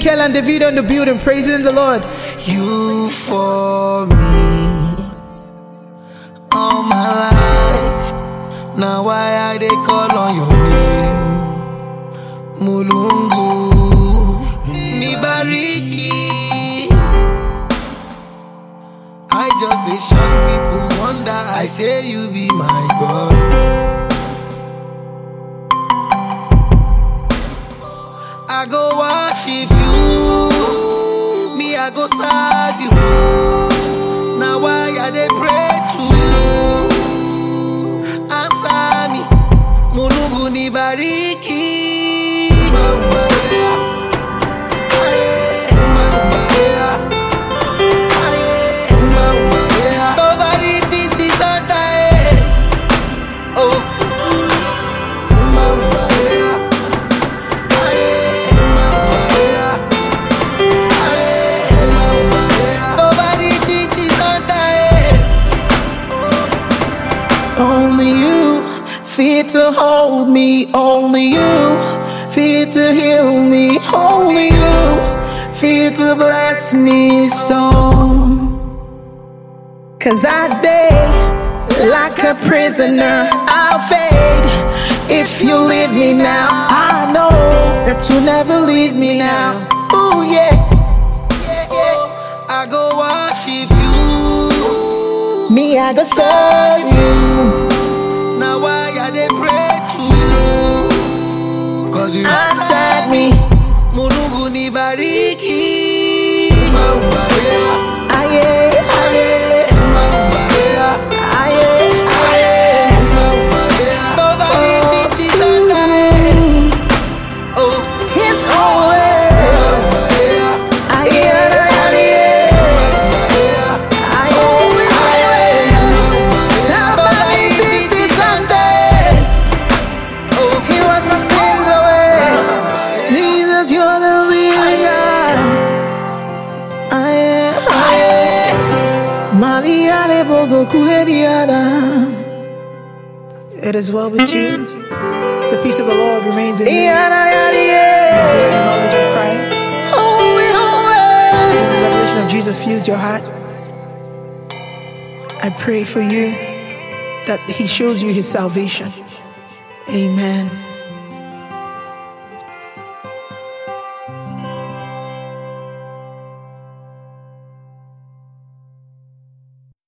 Mikel and Davido in the building, praising the Lord. You for me all my life. Now why I dey call on your name, Mulungu Nibariki. I just dey shock people wonder. I say you be my God. I go worship you, me I go serve you. Now why I dey pray to you, answer me, Mulungu Nibariki. Only you fit to hold me, only you fit to heal me, only you fit to bless me so. Cause I day like a prisoner, I'll fade if you leave me now. I know that you'll never leave me now. Ooh yeah, I go worship you, me I go serve you. now why I dey pray to you, cause you Answered me, Mulungu Nibariki. aye, aye, aye, aye. Nobody teaches on that. Oh, It's holy. Aye, aye, aye, aye. Nobody did this Sunday. He washed my sins away. Jesus, you're the living God. Aye, aye. Maria le bozo kulediada. It is well with you. The peace of the Lord remains in you. The knowledge of Christ. Holy, holy. And the revelation of Jesus fills your heart. I pray for you that He shows you His salvation. Amen.